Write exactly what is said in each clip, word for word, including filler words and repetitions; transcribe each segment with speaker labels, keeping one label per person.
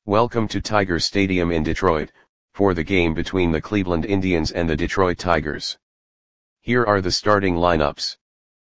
Speaker 1: Welcome to Tiger Stadium in Detroit, for the game between the Cleveland Indians and the Detroit Tigers. Here are the starting lineups.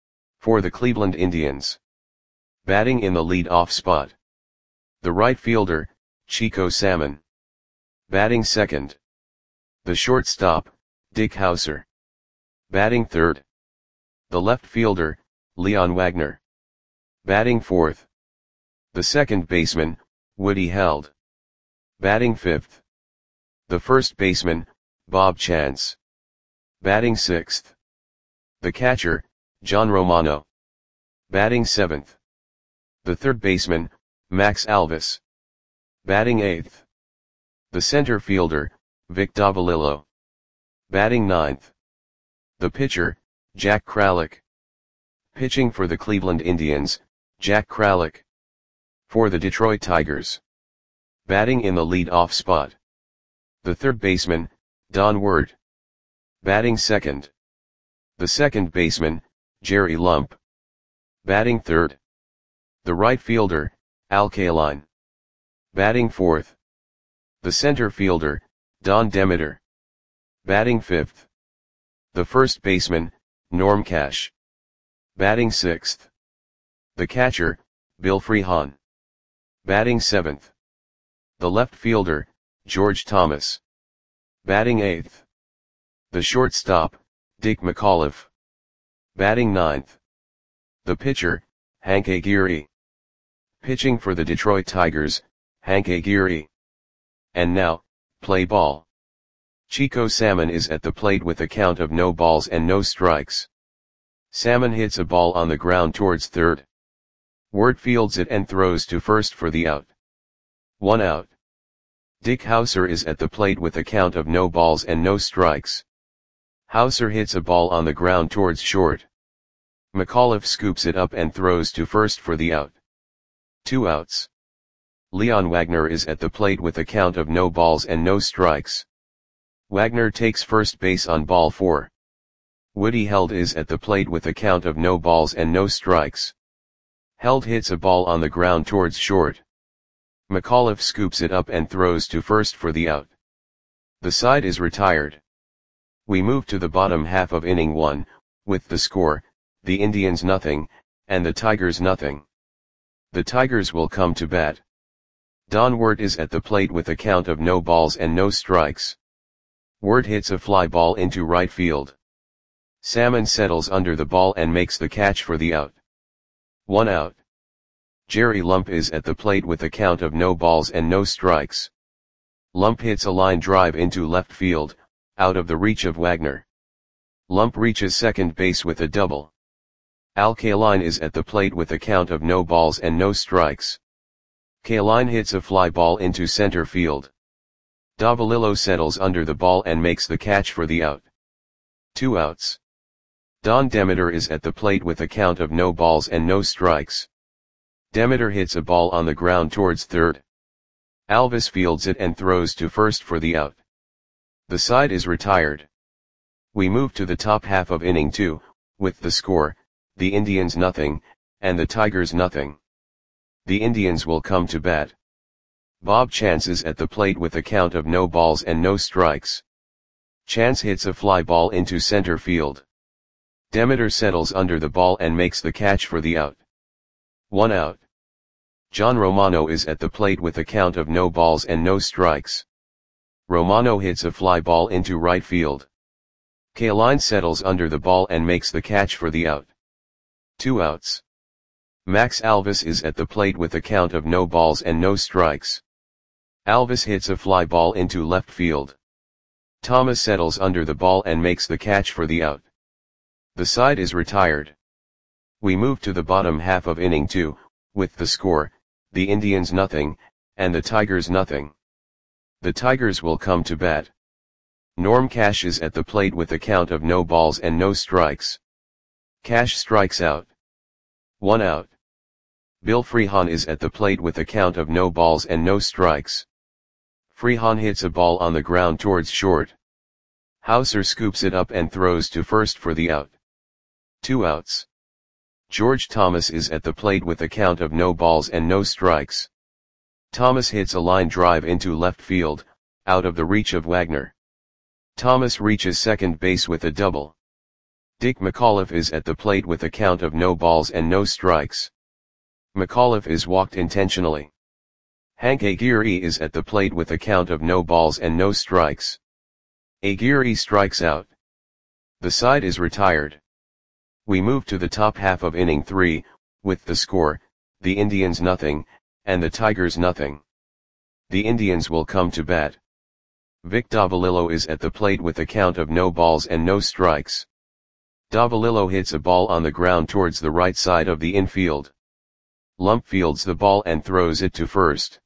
Speaker 1: For the Cleveland Indians. Batting in the lead-off spot. The right fielder, Chico Salmon. Batting second. The shortstop, Dick Howser. Batting third. The left fielder, Leon Wagner. Batting fourth. The second baseman, Woody Held. Batting fifth. The first baseman, Bob Chance. Batting sixth. The catcher, John Romano. Batting seventh. The third baseman, Max Alvis. Batting eighth. The center fielder, Vic Davalillo. Batting ninth. The pitcher, Jack Kralik. Pitching for the Cleveland Indians, Jack Kralik. For the Detroit Tigers. Batting in the lead-off spot. The third baseman, Don Ward. Batting second. The second baseman, Jerry Lump. Batting third. The right fielder, Al Kaline. Batting fourth. The center fielder, Don Demeter. Batting fifth. The first baseman, Norm Cash. Batting sixth. The catcher, Bill Freehan. Batting seventh. The left fielder, George Thomas. Batting eighth. The shortstop, Dick McAuliffe. Batting ninth. The pitcher, Hank Aguirre. Pitching for the Detroit Tigers, Hank Aguirre. And now, play ball. Chico Salmon is at the plate with a count of no balls and no strikes. Salmon hits a ball on the ground towards third. Ward fields it and throws to first for the out. One out. Dick Howser is at the plate with a count of no balls and no strikes. Howser hits a ball on the ground towards short. McAuliffe scoops it up and throws to first for the out. Two outs. Leon Wagner is at the plate with a count of no balls and no strikes. Wagner takes first base on ball four. Woody Held is at the plate with a count of no balls and no strikes. Held hits a ball on the ground towards short. McAuliffe scoops it up and throws to first for the out. The side is retired. We move to the bottom half of inning one, with the score, the Indians nothing, and the Tigers nothing. The Tigers will come to bat. Don Ward is at the plate with a count of no balls and no strikes. Ward hits a fly ball into right field. Salmon settles under the ball and makes the catch for the out. One out. Jerry Lump is at the plate with a count of no balls and no strikes. Lump hits a line drive into left field, out of the reach of Wagner. Lump reaches second base with a double. Al Kaline is at the plate with a count of no balls and no strikes. Kaline hits a fly ball into center field. Davalillo settles under the ball and makes the catch for the out. Two outs. Don Demeter is at the plate with a count of no balls and no strikes. Demeter hits a ball on the ground towards third. Alvis fields it and throws to first for the out. The side is retired. We move to the top half of inning two, with the score, the Indians nothing, and the Tigers nothing. The Indians will come to bat. Bob Chance is at the plate with a count of no balls and no strikes. Chance hits a fly ball into center field. Demeter settles under the ball and makes the catch for the out. One out. John Romano is at the plate with a count of no balls and no strikes. Romano hits a fly ball into right field. Kaline settles under the ball and makes the catch for the out. Two outs. Max Alvis is at the plate with a count of no balls and no strikes. Alvis hits a fly ball into left field. Thomas settles under the ball and makes the catch for the out. The side is retired. We move to the bottom half of inning two, with the score, the Indians nothing, and the Tigers nothing. The Tigers will come to bat. Norm Cash is at the plate with a count of no balls and no strikes. Cash strikes out. One out. Bill Freehan is at the plate with a count of no balls and no strikes. Freehan hits a ball on the ground towards short. Howser scoops it up and throws to first for the out. Two outs. George Thomas is at the plate with a count of no balls and no strikes. Thomas hits a line drive into left field, out of the reach of Wagner. Thomas reaches second base with a double. Dick McAuliffe is at the plate with a count of no balls and no strikes. McAuliffe is walked intentionally. Hank Aguirre is at the plate with a count of no balls and no strikes. Aguirre strikes out. The side is retired. We move to the top half of inning three, with the score, the Indians nothing, and the Tigers nothing. The Indians will come to bat. Vic Davalillo is at the plate with a count of no balls and no strikes. Davalillo hits a ball on the ground towards the right side of the infield. Lump fields the ball and throws it to first.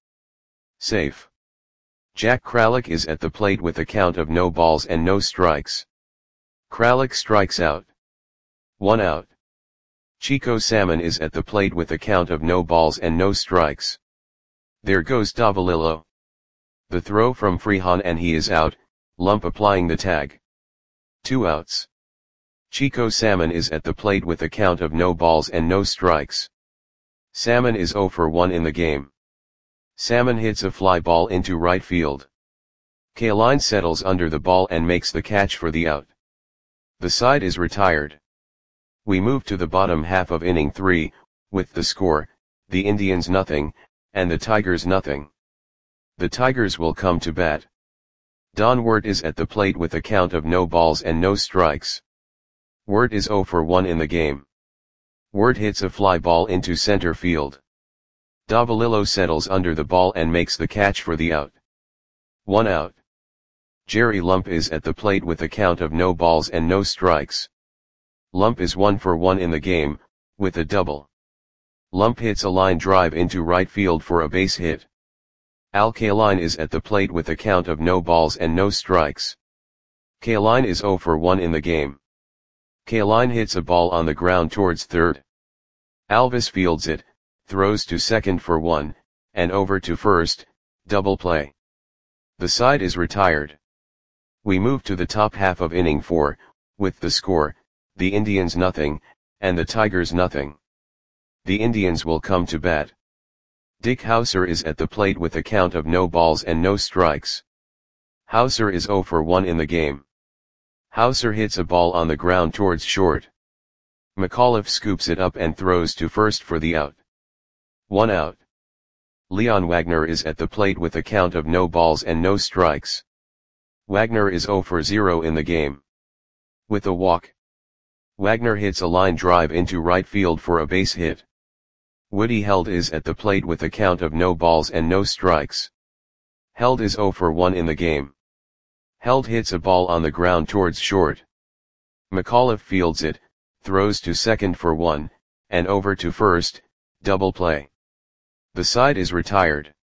Speaker 1: Safe. Jack Kralik is at the plate with a count of no balls and no strikes. Kralik strikes out. One out. Chico Salmon is at the plate with a count of no balls and no strikes. There goes Davalillo. The throw from Freehan and he is out, Lump applying the tag. Two outs. Chico Salmon is at the plate with a count of no balls and no strikes. Salmon is oh for one in the game. Salmon hits a fly ball into right field. Kaline settles under the ball and makes the catch for the out. The side is retired. We move to the bottom half of inning three, with the score, the Indians nothing, and the Tigers nothing. The Tigers will come to bat. Don Wirt is at the plate with a count of no balls and no strikes. Wirt is oh for one in the game. Wirt hits a fly ball into center field. Davalillo settles under the ball and makes the catch for the out. One out. Jerry Lump is at the plate with a count of no balls and no strikes. Lump is one for one in the game, with a double. Lump hits a line drive into right field for a base hit. Al Kaline is at the plate with a count of no balls and no strikes. Kaline is oh for one in the game. Kaline hits a ball on the ground towards third. Alvis fields it, throws to second for one, and over to first, double play. The side is retired. We move to the top half of inning four, with the score, the Indians nothing, and the Tigers nothing. The Indians will come to bat. Dick Hauser is at the plate with a count of no balls and no strikes. Hauser is oh for one in the game. Hauser hits a ball on the ground towards short. McAuliffe scoops it up and throws to first for the out. One out. Leon Wagner is at the plate with a count of no balls and no strikes. Wagner is oh for zero in the game. With a walk. Wagner hits a line drive into right field for a base hit. Woody Held is at the plate with a count of no balls and no strikes. Held is oh for one in the game. Held hits a ball on the ground towards short. McAuliffe fields it, throws to second for one, and over to first, double play. The side is retired.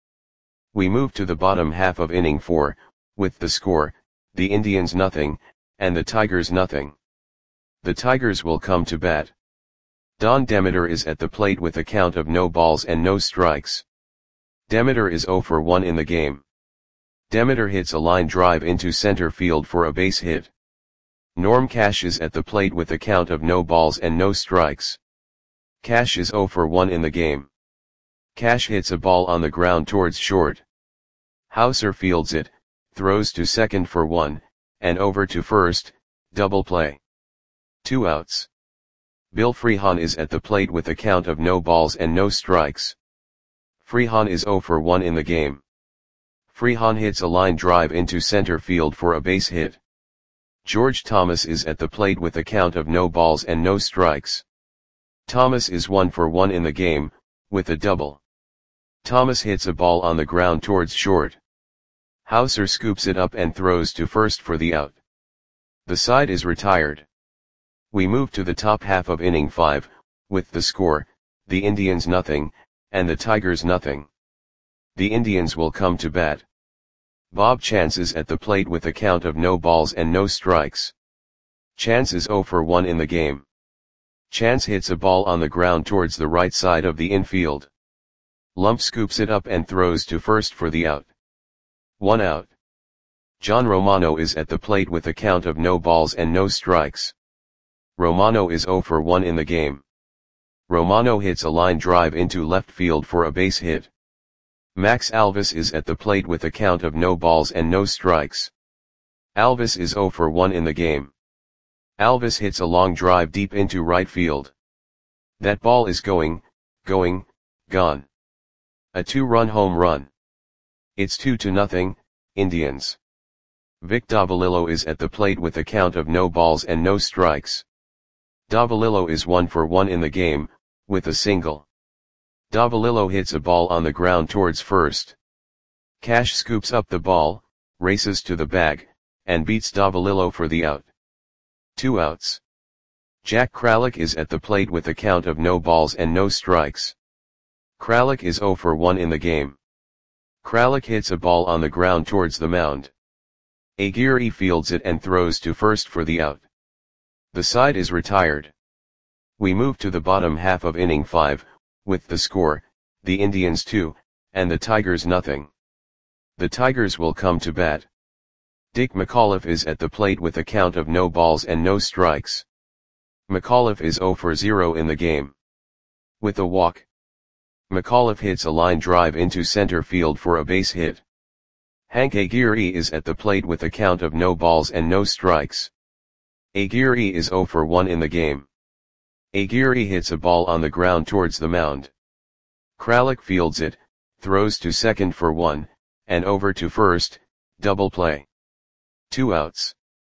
Speaker 1: We move to the bottom half of inning four, with the score, the Indians nothing, and the Tigers nothing. The Tigers will come to bat. Don Demeter is at the plate with a count of no balls and no strikes. Demeter is oh for one in the game. Demeter hits a line drive into center field for a base hit. Norm Cash is at the plate with a count of no balls and no strikes. Cash is oh for one in the game. Cash hits a ball on the ground towards short. Hauser fields it, throws to second for one, and over to first, double play. Two outs. Bill Freehan is at the plate with a count of no balls and no strikes. Freehan is oh for one in the game. Freehan hits a line drive into center field for a base hit. George Thomas is at the plate with a count of no balls and no strikes. Thomas is one for one in the game, with a double. Thomas hits a ball on the ground towards short. Hauser scoops it up and throws to first for the out. The side is retired. We move to the top half of inning five, with the score, the Indians nothing, and the Tigers nothing. The Indians will come to bat. Bob Chance is at the plate with a count of no balls and no strikes. Chance is oh for one in the game. Chance hits a ball on the ground towards the right side of the infield. Lump scoops it up and throws to first for the out. One out. John Romano is at the plate with a count of no balls and no strikes. Romano is oh for one in the game. Romano hits a line drive into left field for a base hit. Max Alvis is at the plate with a count of no balls and no strikes. Alvis is zero for one in the game. Alvis hits a long drive deep into right field. That ball is going, going, gone. A two-run home run. It's two to nothing, Indians. Vic Davalillo is at the plate with a count of no balls and no strikes. Davalillo is one for one in the game, with a single. Davalillo hits a ball on the ground towards first. Cash scoops up the ball, races to the bag, and beats Davalillo for the out. Two outs. Jack Kralik is at the plate with a count of no balls and no strikes. Kralik is zero for one in the game. Kralik hits a ball on the ground towards the mound. Aguirre fields it and throws to first for the out. The side is retired. We move to the bottom half of inning five, with the score, the Indians two, and the Tigers nothing. The Tigers will come to bat. Dick McAuliffe is at the plate with a count of no balls and no strikes. McAuliffe is zero for zero in the game. With a walk. McAuliffe hits a line drive into center field for a base hit. Hank Aguirre is at the plate with a count of no balls and no strikes. Aguirre is zero for one in the game. Aguirre hits a ball on the ground towards the mound. Kralik fields it, throws to second for one, and over to first, double play. Two outs.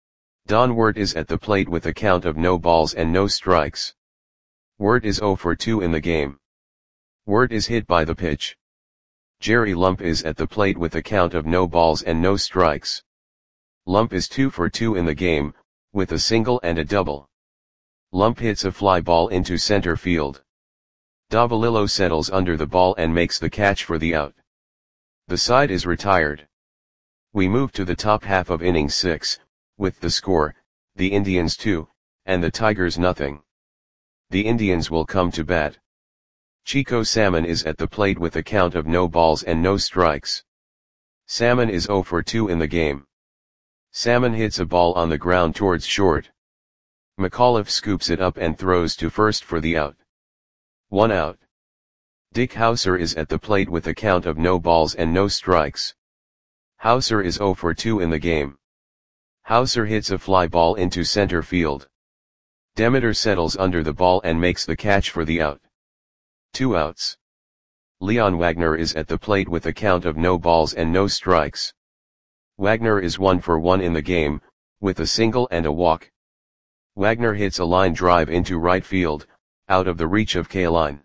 Speaker 1: Don Wirt is at the plate with a count of no balls and no strikes. Wirt is zero for two in the game. Wirt is hit by the pitch. Jerry Lump is at the plate with a count of no balls and no strikes. Lump is two for two in the game, with a single and a double. Lump hits a fly ball into center field. Davalillo settles under the ball and makes the catch for the out. The side is retired. We move to the top half of inning six, with the score, the Indians two, and the Tigers nothing. The Indians will come to bat. Chico Salmon is at the plate with a count of no balls and no strikes. Salmon is zero for two in the game. Salmon hits a ball on the ground towards short. McAuliffe scoops it up and throws to first for the out. One out. Dick Hauser is at the plate with a count of no balls and no strikes. Hauser is zero for two in the game. Hauser hits a fly ball into center field. Demeter settles under the ball and makes the catch for the out. Two outs. Leon Wagner is at the plate with a count of no balls and no strikes. Wagner is one for one in the game, with a single and a walk. Wagner hits a line drive into right field, out of the reach of Kaline.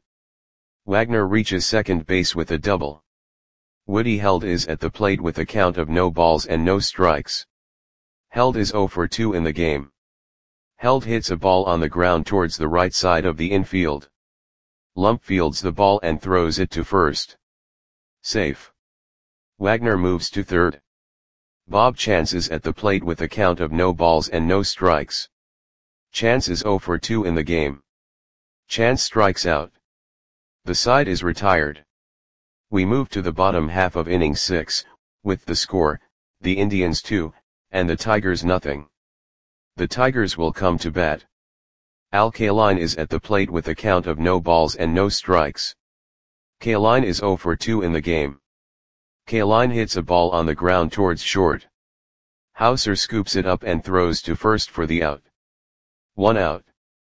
Speaker 1: Wagner reaches second base with a double. Woody Held is at the plate with a count of no balls and no strikes. Held is zero for two in the game. Held hits a ball on the ground towards the right side of the infield. Lump fields the ball and throws it to first. Safe. Wagner moves to third. Bob Chance is at the plate with a count of no balls and no strikes. Chance is zero for two in the game. Chance strikes out. The side is retired. We move to the bottom half of inning six, with the score, the Indians two, and the Tigers nothing. The Tigers will come to bat. Al Kaline is at the plate with a count of no balls and no strikes. Kaline is zero for two in the game. Kaline hits a ball on the ground towards short. Hauser scoops it up and throws to first for the out. One out.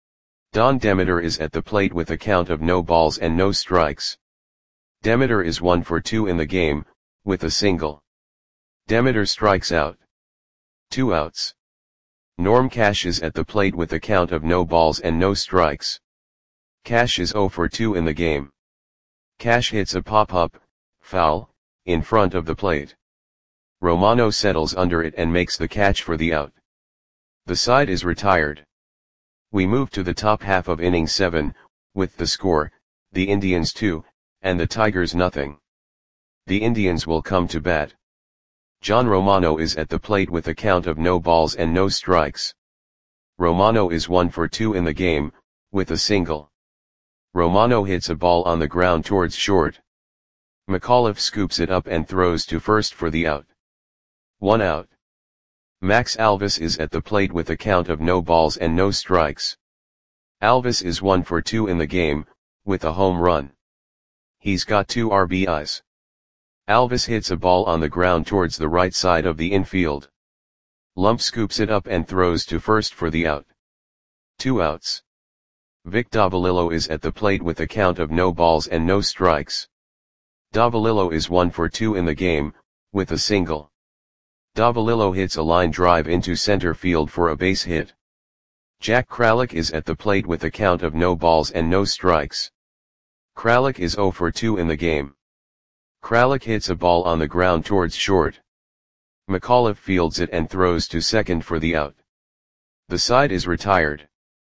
Speaker 1: Don Demeter is at the plate with a count of no balls and no strikes. Demeter is one for two in the game, with a single. Demeter strikes out. Two outs. Norm Cash is at the plate with a count of no balls and no strikes. Cash is zero for two in the game. Cash hits a pop-up, foul, in front of the plate. Romano settles under it and makes the catch for the out. The side is retired. We move to the top half of inning seven, with the score, the Indians two, and the Tigers nothing. The Indians will come to bat. John Romano is at the plate with a count of no balls and no strikes. Romano is one for two in the game, with a single. Romano hits a ball on the ground towards short. McAuliffe scoops it up and throws to first for the out. One out. Max Alvis is at the plate with a count of no balls and no strikes. Alvis is one for two in the game, with a home run. He's got two R B Is. Alvis hits a ball on the ground towards the right side of the infield. Lump scoops it up and throws to first for the out. Two outs. Vic Davalillo is at the plate with a count of no balls and no strikes. Davalillo is one for two in the game, with a single. Davalillo hits a line drive into center field for a base hit. Jack Kralik is at the plate with a count of no balls and no strikes. Kralik is zero for two in the game. Kralik hits a ball on the ground towards short. McAuliffe fields it and throws to second for the out. The side is retired.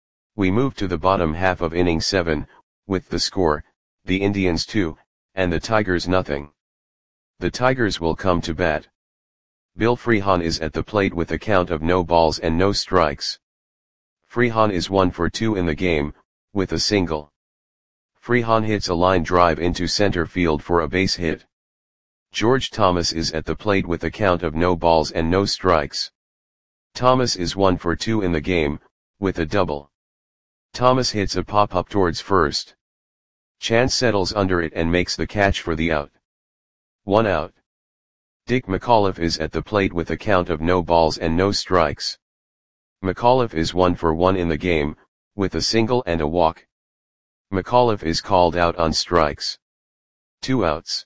Speaker 1: We move to the bottom half of inning seven, with the score, the Indians two, and the Tigers nothing. The Tigers will come to bat. Bill Freehan is at the plate with a count of no balls and no strikes. Freehan is one for two in the game, with a single. Freehan hits a line drive into center field for a base hit. George Thomas is at the plate with a count of no balls and no strikes. Thomas is one for two in the game, with a double. Thomas hits a pop-up towards first. Chance settles under it and makes the catch for the out. One out. Dick McAuliffe is at the plate with a count of no balls and no strikes. McAuliffe is one for one in the game, with a single and a walk. McAuliffe is called out on strikes. Two outs.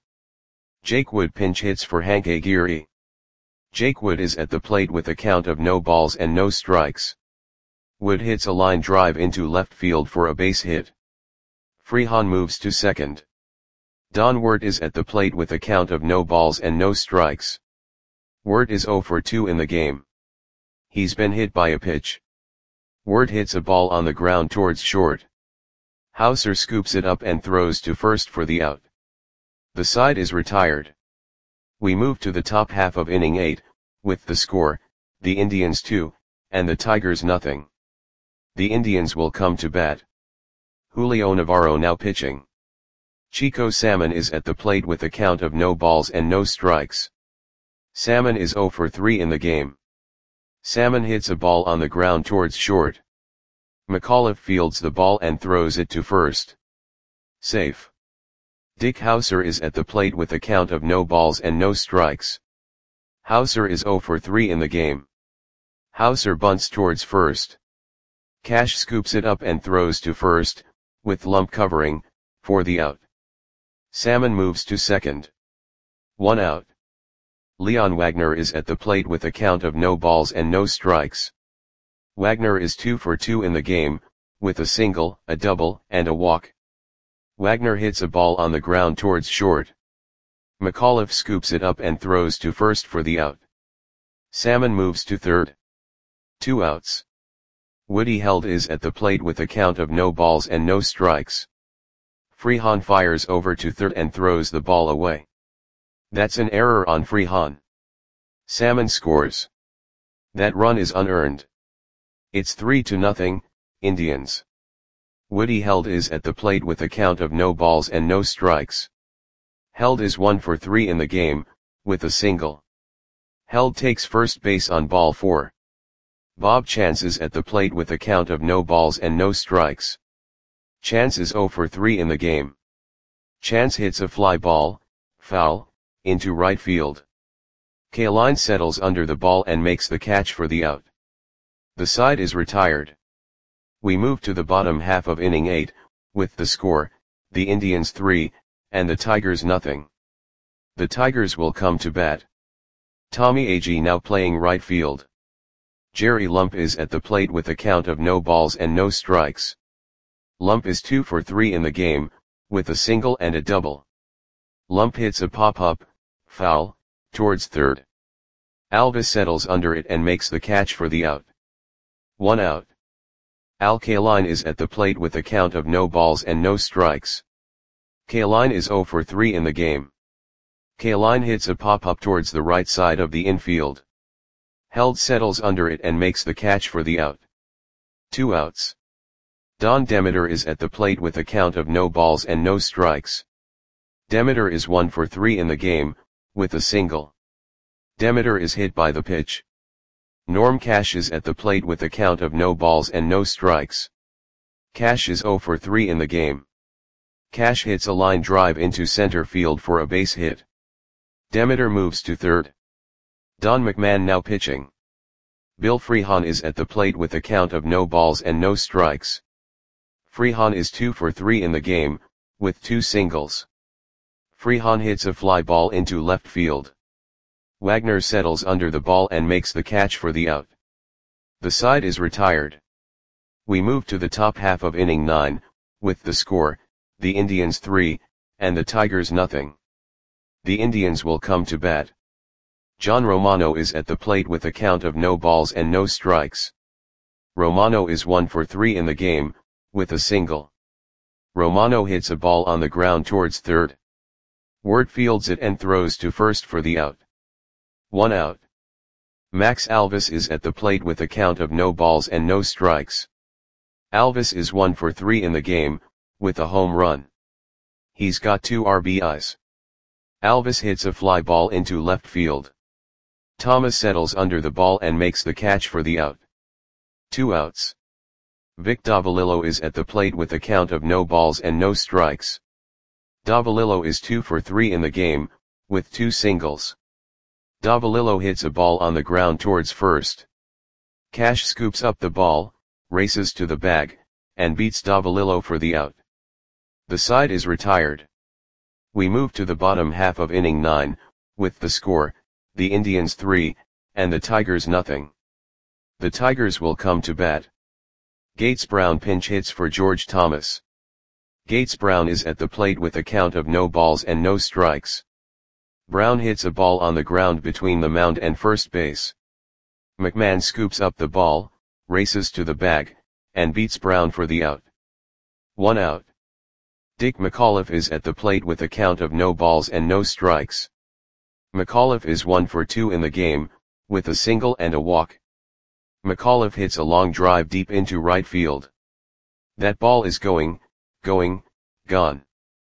Speaker 1: Jake Wood pinch hits for Hank Aguirre. Jake Wood is at the plate with a count of no balls and no strikes. Wood hits a line drive into left field for a base hit. Freehan moves to second. Don Wirt is at the plate with a count of no balls and no strikes. Wirt is zero for two in the game. He's been hit by a pitch. Wirt hits a ball on the ground towards short. Hauser scoops it up and throws to first for the out. The side is retired. We move to the top half of inning eight, with the score, the Indians two, and the Tigers nothing. The Indians will come to bat. Julio Navarro now pitching. Chico Salmon is at the plate with a count of no balls and no strikes. Salmon is zero for three in the game. Salmon hits a ball on the ground towards short. McAuliffe fields the ball and throws it to first. Safe. Dick Hauser is at the plate with a count of no balls and no strikes. Hauser is zero for three in the game. Hauser bunts towards first. Cash scoops it up and throws to first, with Lump covering, for the out. Salmon moves to second. One out. Leon Wagner is at the plate with a count of no balls and no strikes. Wagner is two for two in the game, with a single, a double, and a walk. Wagner hits a ball on the ground towards short. McAuliffe scoops it up and throws to first for the out. Salmon moves to third. Two outs. Woody Held is at the plate with a count of no balls and no strikes. Freehan fires over to third and throws the ball away. That's an error on Freehan. Salmon scores. That run is unearned. It's three to nothing, Indians. Woody Held is at the plate with a count of no balls and no strikes. Held is one for three in the game, with a single. Held takes first base on ball four. Bob Chance is at the plate with a count of no balls and no strikes. Chance is zero for three in the game. Chance hits a fly ball, foul, into right field. Kaline settles under the ball and makes the catch for the out. The side is retired. We move to the bottom half of inning eight, with the score, the Indians three, and the Tigers nothing. The Tigers will come to bat. Tommy Agee now playing right field. Jerry Lump is at the plate with a count of no balls and no strikes. Lump is two for three in the game, with a single and a double. Lump hits a pop-up, foul, towards third. Alvis settles under it and makes the catch for the out. One out. Al Kaline is at the plate with a count of no balls and no strikes. Kaline is zero for three in the game. Kaline hits a pop-up towards the right side of the infield. Held settles under it and makes the catch for the out. Two outs. Don Demeter is at the plate with a count of no balls and no strikes. Demeter is one for three in the game, with a single. Demeter is hit by the pitch. Norm Cash is at the plate with a count of no balls and no strikes. Cash is zero for three in the game. Cash hits a line drive into center field for a base hit. Demeter moves to third. Don McMahon now pitching. Bill Freehan is at the plate with a count of no balls and no strikes. Freehan is two for three in the game, with two singles. Freehan hits a fly ball into left field. Wagner settles under the ball and makes the catch for the out. The side is retired. We move to the top half of inning nine, with the score, the Indians three, and the Tigers nothing. The Indians will come to bat. John Romano is at the plate with a count of no balls and no strikes. Romano is one for three in the game, with a single. Romano hits a ball on the ground towards third. Ward fields it and throws to first for the out. One out. Max Alvis is at the plate with a count of no balls and no strikes. Alvis is one for three in the game, with a home run. He's got two R B Is. Alvis hits a fly ball into left field. Thomas settles under the ball and makes the catch for the out. Two outs. Vic Davalillo is at the plate with a count of no balls and no strikes. Davalillo is two for three in the game, with two singles. Davalillo hits a ball on the ground towards first. Cash scoops up the ball, races to the bag, and beats Davalillo for the out. The side is retired. We move to the bottom half of inning nine, with the score, the Indians three, and the Tigers nothing. The Tigers will come to bat. Gates Brown pinch hits for George Thomas. Gates Brown is at the plate with a count of no balls and no strikes. Brown hits a ball on the ground between the mound and first base. McMahon scoops up the ball, races to the bag, and beats Brown for the out. One out. Dick McAuliffe is at the plate with a count of no balls and no strikes. McAuliffe is one for two in the game, with a single and a walk. McAuliffe hits a long drive deep into right field. That ball is going, going, gone.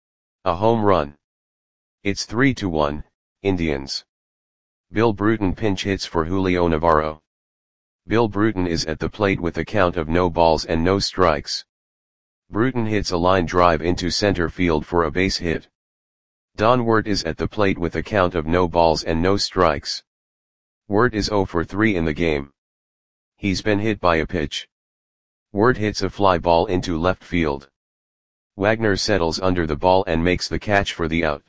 Speaker 1: A home run. It's three to one, Indians. Bill Bruton pinch hits for Julio Navarro. Bill Bruton is at the plate with a count of no balls and no strikes. Bruton hits a line drive into center field for a base hit. Don Wert is at the plate with a count of no balls and no strikes. Wert is zero for three in the game. He's been hit by a pitch. Wert hits a fly ball into left field. Wagner settles under the ball and makes the catch for the out.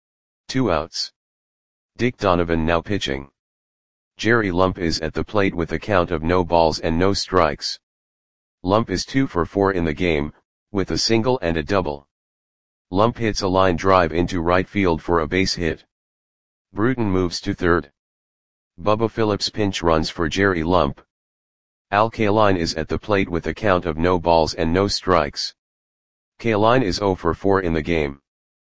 Speaker 1: Two outs. Dick Donovan now pitching. Jerry Lump is at the plate with a count of no balls and no strikes. Lump is two for four in the game, with a single and a double. Lump hits a line drive into right field for a base hit. Bruton moves to third. Bubba Phillips pinch runs for Jerry Lump. Al Kaline is at the plate with a count of no balls and no strikes. Kaline is zero for four in the game.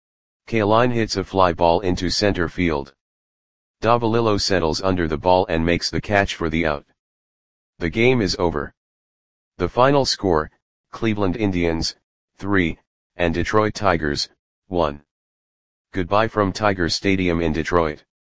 Speaker 1: Kaline hits a fly ball into center field. Davalillo settles under the ball and makes the catch for the out. The game is over. The final score, Cleveland Indians, three, and Detroit Tigers, one. Goodbye from Tiger Stadium in Detroit.